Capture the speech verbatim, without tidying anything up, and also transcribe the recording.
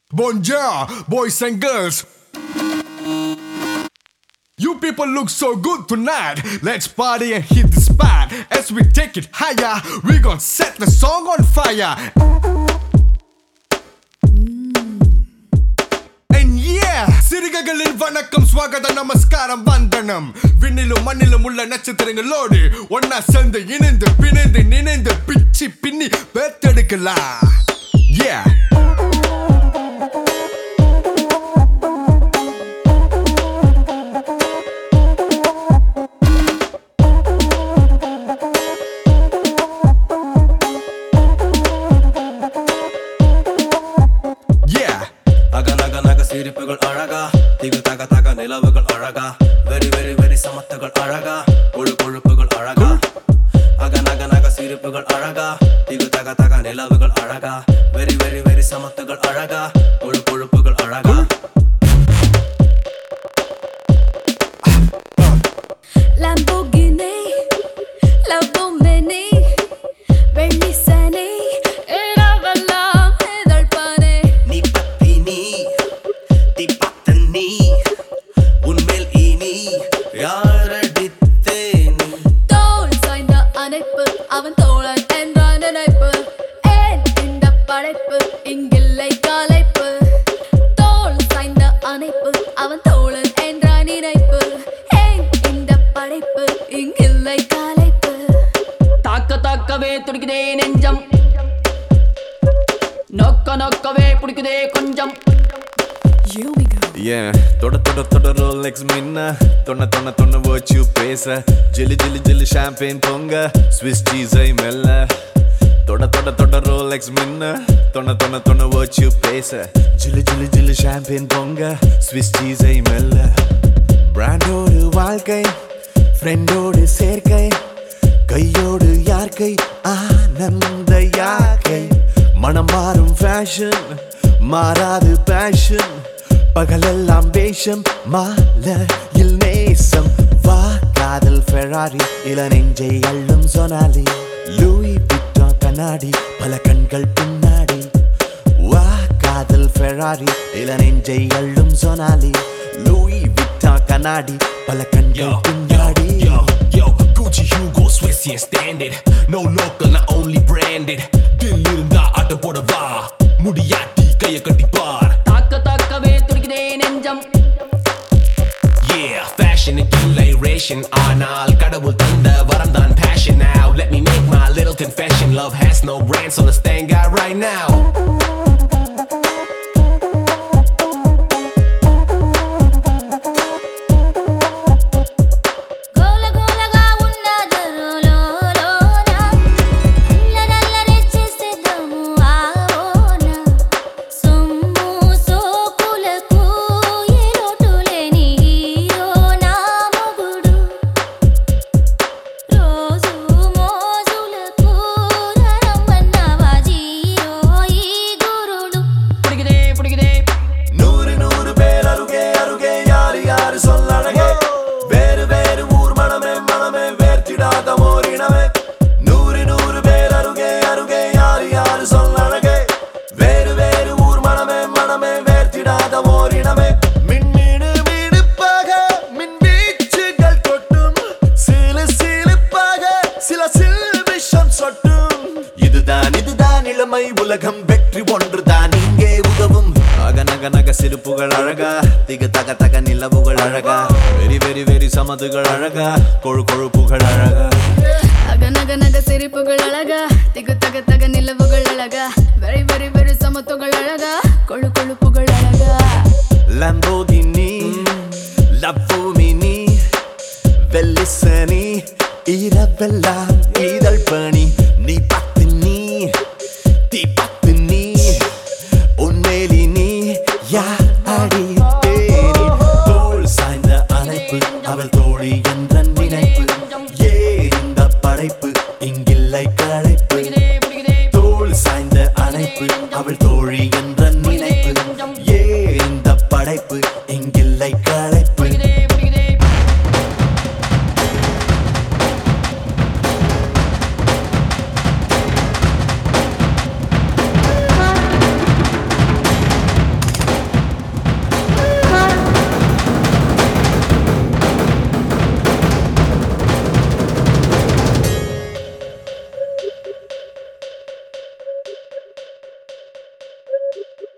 Bonjour, boys and girls. You people look so good tonight. Let's party and hit the spot. As we take it higher, we gon' set the song on fire. And yeah, சிறுகைகளின் வணக்கம் ஸ்வாகத நமஸ்காரம் வந்தனம். விண்ணிலும் மண்ணிலும் உள்ள நட்சத்திரங்களோடு ஒன்னா சேர்ந்து இணைந்து பிணைந்து நினைந்து பிச்சி பின்னி பேத்தெடுக்கலாம். Yeah. சிரிப்புகள் அழகா திகு தக தக நிலவுகள் அழகா வெரி வெரி வெரி சமத்துகள் அழகா கொழு கொழுப்புகள் அழகா அக நக நக சிரிப்புகள் அழகா திகு தக தக நிலவுகள் அழகா வெரி வெரி வெரி சமத்துகள் அழகா கொழு கொழுப்புகள் அழகா Lamborghini, Lamborghini, வெள்ளி சனி இரவெல்லாம் இதழ்பானே நீ பத்தி நீ தி பத்த நீ உன்மேல் இனி யாரடித்தேன் தோள் சாய்ந்த அணைப்பு அவன் தோழன் என்ற நினைப்பு ஏன் இந்த படைப்பு இங்கில்லை கலைப்பு தோள் சாய்ந்த அணைப்பு அவன் தோழன் என்ற நினைப்பு ஏன் இந்த படைப்பு இங்கில்லை கலைப்பு தாக்க தாக்கவே துடிக்குதே நெஞ்சம் நோக்க நோக்கவே பிடிக்குதே கொஞ்சம் Here we go. Yeah, தொட தொட தொட ரோலெக்ஸ் மின்ன தொன்ன தொன்ன தொன்ன வச்சு பேச ஜிலி ஜிலி ஜிலி ஷாம்பேன் பொங்க ஸ்விஸ் சீஸை மெல்ல தொட தொட தொட ரோலெக்ஸ் மின்ன தொன்ன தொன்ன தொன்ன வச்சு பேச ஜிலி ஜிலி ஜிலி ஷாம்பேன் பொங்க ஸ்விஸ் சீஸை மெல்ல பிராண்டோடு வாழ்க்கை ஃப்ரெண்டோடு சேர்க்கை கையோடு யார்கை ஆனந்த யாக்கை மனம் மாறும் ஃபேஷன் மாறாது பேஷன் பகலெல்லாம் வேஷம் மாலையில் நேசம் வா காதல் ஃபெராரி இள நெஞ்சை அள்ளும் சொனாலி லூயி விட்டா கண்ணாடி பல கண்கள் பின்னாடி வா காதல் ஃபெராரி இள நெஞ்சை அள்ளும் சொனாலி லூயி விட்டா கண்ணாடி பல கண்கள் பின்னாடி Yo, yo, Gucci, Hugo, Swiss, yeah, standard. No local, not only branded. Dil irundha aata poda va mudiyatti kaiya katti paar. தாக்க தாக்கவே துடிக்குதே நெஞ்சம் Yeah, fashion இல்லை ration ஆனால் கடவுள் தந்த வரம் தான் passion now. Let me make my little confession. Love has no brand, so let's thank God right now. గోల గోలగా ఉన్నది రోలోలోన నల్లనల్లనే చేసేద్దాము ఆవోన సొమ్ము సోకులకు ఏ లోటు లేని హీరో నా మొగుడు రోజు మోజులకు రమ్మన్నవా జీరో ఈ గురుడు பிடிக்குதே பிடிக்குதே நூறு நூறு பேர் அருகே அருகே யாரு யாரு சொல்லழகே வேறு வேறு ஊர் மனமே மனமே வேர்த்திடாத ஓரினமே நூறு நூறு பேர் அருகே அருகே யாரு யாரு சொல்லழகே வேறு வேறு ஊர் மனமே மனமே வேர்த்திடாத ஓரினமே மின்மீடு மீடுப்பாக மின்வீச்சுகள் கொட்டும் சிலு சிலுப்பாக சில சில்விஷம் சொட்டும் இதுதான் இதுதான் இளமை உலகம் வெற்றி ஒன்றுதான் இங்கே உதவும் அக நக நக சிரிப்புகள் அழகா திக தக தக நிலவுகள் அழகா வெரி வெரி வெரி சமதுகள் அழகா கொழு கொழுப்புகள் அழகா அக நக நக சிரிப்புகள் அழகா திகு தக தக நிலவுகள் அழகா வெரி வெரி வெரி சமத்துகள் அழகா கொழு கொழுப்புகள் அழகா Lamborghini Lamborghini வெள்ளிசனி இரவெல்லாம் இதழ் பணி நீ பத்து நீ தீ பத்து நீ உன்மேலி நீ யார் அடி தேனி தோள் சாய்ந்த அணைப்பு அவள் தோழி என்ற நினைப்பு ஏ இந்த படைப்பு இங்கில்லை களைப்பு தோள் சாய்ந்த அணைப்பு அவள் தோழி என்ற நினைப்பு ஏ இந்த படைப்பு இங்கில்லை களைப்பு you.